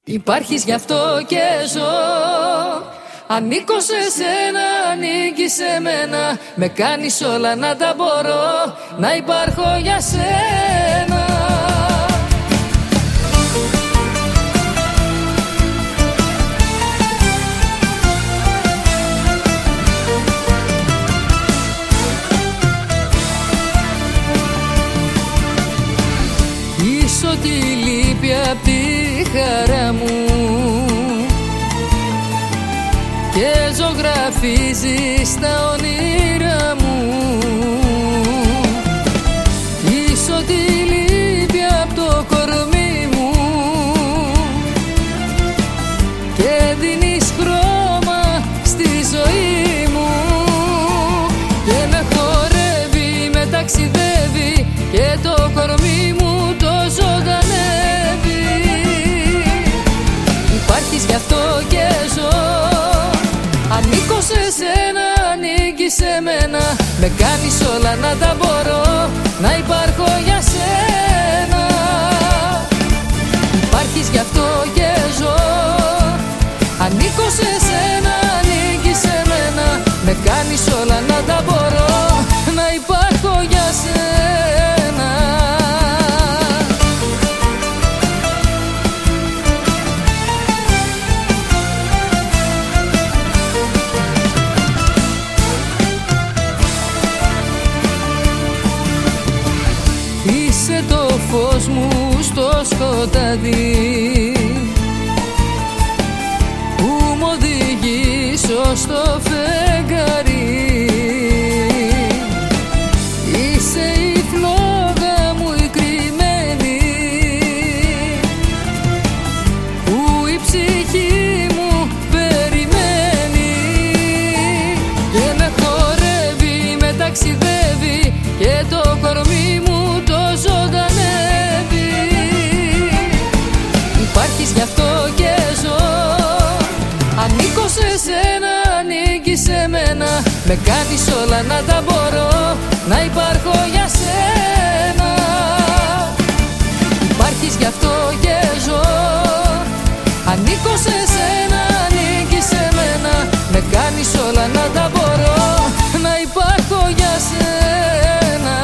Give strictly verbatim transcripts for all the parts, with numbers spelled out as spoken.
Υπάρχεις γι' αυτό και ζω. Ανήκω σε σένα, ανήκεις σε μένα. Με κάνεις όλα να τα μπορώ, να υπάρχω για σένα. Είσαι ό,τι λείπει απ' τη χαρά μου και ζωγραφίζεις τα όνειρά μου. Είσαι ό,τι λείπει απ' το κορμί μου και δίνεις χρώμα στη ζωή μου. Και με χορεύει, με ταξιδεύει και το κορμί μου το ζωντανεύει. Υπάρχεις γι' αυτό και ζω. Ανήκω σε σένα, ανήκεις σε μένα. Με κάνεις όλα να τα μπορώ, να υπάρχω για σένα. Υπάρχεις γι' αυτό και ζω. Ανήκω σε σένα, ανήκεις σε μένα. Με κάνεις όλα να τα μπορώ, να υπάρχω για σένα. Είσαι το φως μου στο σκοτάδι που μ' οδηγείς ως το φεγγάρι. Είσαι η φλόγα μου η κρυμμένη που η ψυχή μου περιμένει. Και με χορεύει, με ταξιδεύει και το κορμί μου το ζωντανεύει. Υπάρχεις γι' αυτό και ζω. Ανήκω σε σένα, ανήκεις σε μένα. Με κάνεις όλα να τα μπορώ, να υπάρχω για σένα. Υπάρχεις γι' αυτό και ζω. Ανήκω σε σένα, ανήκεις σε μένα. Με κάνεις όλα να τα μπορώ, να υπάρχω για σένα.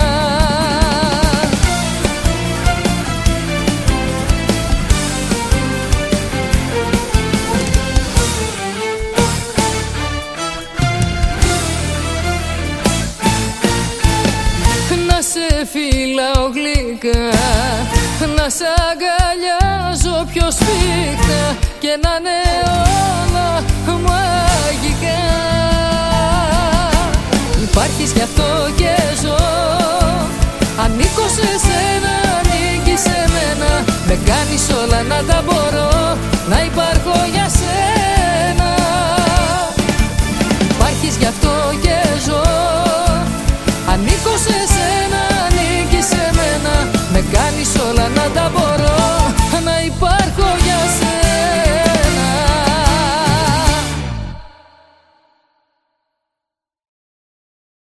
Να σε φυλάω γλυκά, να σ' αγκαλιάζω πιο σφίχτα και να είναι όλα μαγικά. Υπάρχεις γι' αυτό και ζω.